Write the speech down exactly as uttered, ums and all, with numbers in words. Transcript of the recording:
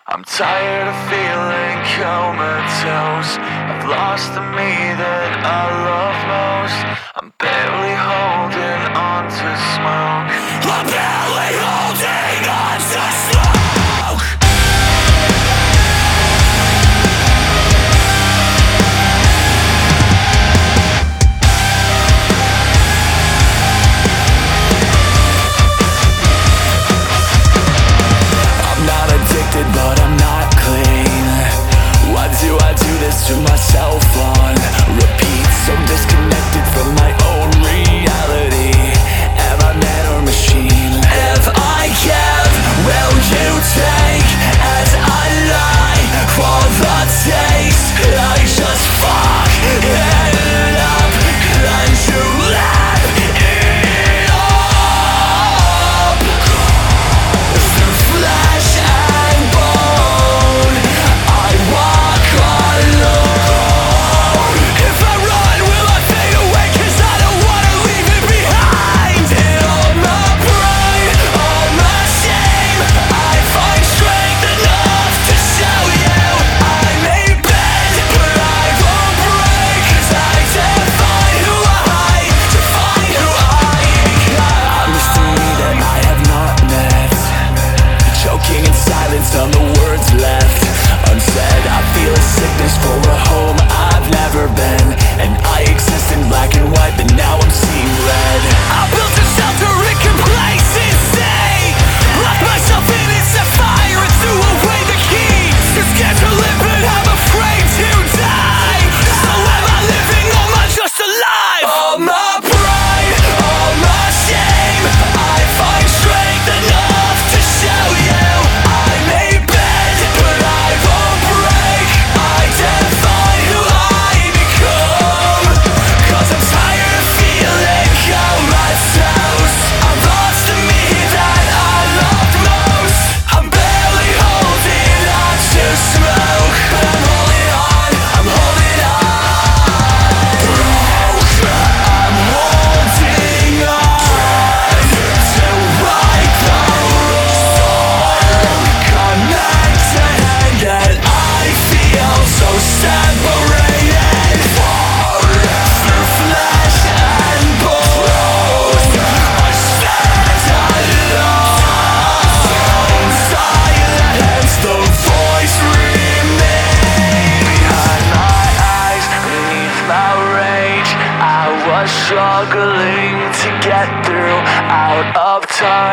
I'm tired of feeling comatose. I've lost the me that I love most. I'm barely holding on to smoke. I'm barely holding on to smoke. But I'm not clean. Why do I do this to myself on repeat? So disconnected from my own reality. Am I man or machine? If I give, will you take? As I lie for the taste, I just fuck it up. And you laugh it up. Through flesh and bone, I walk alone. If I run, will I fade away? Cause I don't wanna leave it behind. In all my pride, all my shame, I find strength enough to show you I may bend, but I won't break. Cause I define who I, define who I become. I'm just the me that I have not met, choking in silence on the words left unsaid. I feel a sickness for a home I've never been, and I exist in black and white, but now I'm seeing red. I built a shelter in complacency, locked myself in, it set fire and threw away the key. Too scared to live but I'm afraid to die. So am I living or am I just alive? All my pride, all my shame, I find strength enough to show you I may bend, but I won't break. I define who I become. Cause I'm tired of feeling comatose. I've lost the me that I loved most. I'm barely holding on to smoke, but I'm holding on, I'm holding on. Broke, I'm holding on to right the wrong. Connected and yet I feel so separated. Through flesh and bone, I stand alone. Silence, the voice remains. Behind my eyes, beneath my rage, I was struggling to get through, out of time.